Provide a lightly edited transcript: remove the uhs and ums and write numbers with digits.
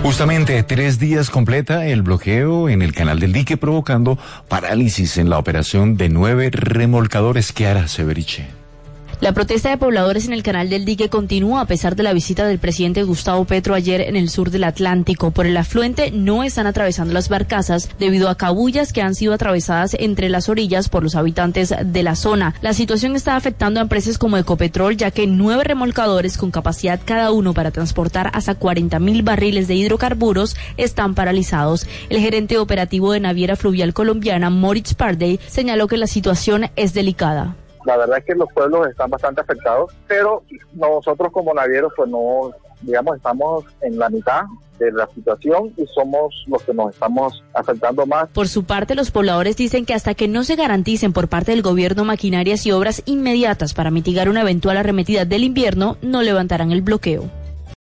Justamente 3 días completa el bloqueo en el canal del dique, provocando parálisis en la operación de 9 remolcadores. Kiara Severiche. La protesta de pobladores en el canal del dique continúa a pesar de la visita del presidente Gustavo Petro ayer en el sur del Atlántico. Por el afluente no están atravesando las barcazas debido a cabullas que han sido atravesadas entre las orillas por los habitantes de la zona. La situación está afectando a empresas como Ecopetrol, ya que 9 remolcadores con capacidad cada uno para transportar hasta 40.000 barriles de hidrocarburos están paralizados. El gerente operativo de Naviera Fluvial Colombiana, Moritz Pardey, señaló que la situación es delicada. La verdad es que los pueblos están bastante afectados, pero nosotros como navieros pues no, digamos, estamos en la mitad de la situación y somos los que nos estamos afectando más. Por su parte, los pobladores dicen que hasta que no se garanticen por parte del gobierno maquinarias y obras inmediatas para mitigar una eventual arremetida del invierno, no levantarán el bloqueo.